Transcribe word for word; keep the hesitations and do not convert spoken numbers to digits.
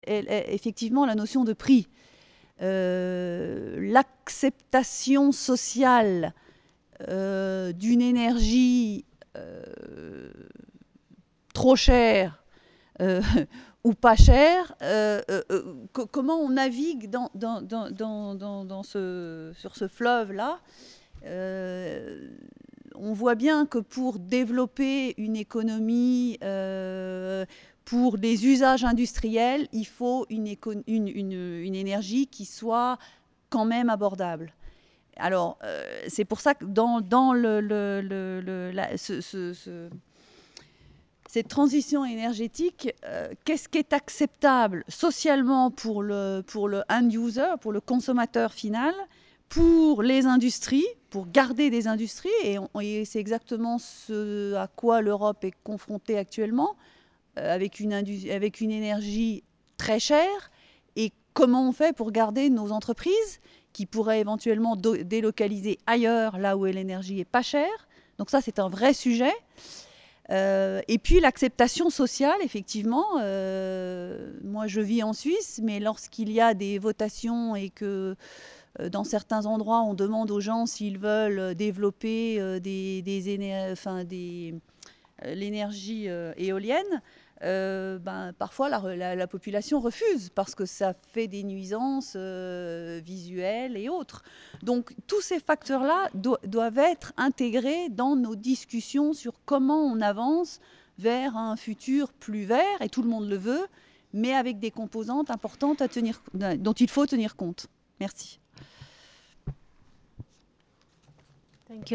effectivement la notion de prix. Euh, l'acceptation sociale euh, d'une énergie euh, trop chère euh, ou pas chère, euh, euh, euh, comment on navigue dans, dans, dans, dans, dans, dans ce, sur ce fleuve-là. euh, On voit bien que pour développer une économie, euh, pour des usages industriels, il faut une, éco- une, une, une énergie qui soit quand même abordable. Alors, euh, c'est pour ça que dans, dans le, le, le, le- la- ce, ce, ce, cette transition énergétique, euh, qu'est-ce qui est acceptable socialement pour le, pour le end user, pour le consommateur final, pour les industries, pour garder des industries, et, on, et c'est exactement ce à quoi l'Europe est confrontée actuellement, euh, avec, une avec une énergie très chère, et comment on fait pour garder nos entreprises qui pourraient éventuellement délocaliser ailleurs, là où l'énergie est pas chère. Donc ça, c'est un vrai sujet. Euh, et puis l'acceptation sociale, effectivement. Euh, moi, je vis en Suisse, mais lorsqu'il y a des votations et que euh, dans certains endroits, on demande aux gens s'ils veulent développer euh, des, des, enfin, des, euh, l'énergie euh, éolienne, euh, ben, parfois la, la, la, population refuse parce que ça fait des nuisances euh, visuelles et autres. Donc tous ces facteurs-là do doivent être intégrés dans nos discussions sur comment on avance vers un futur plus vert, et tout le monde le veut, mais avec des composantes importantes à tenir, dont il faut tenir compte. Merci. Thank you.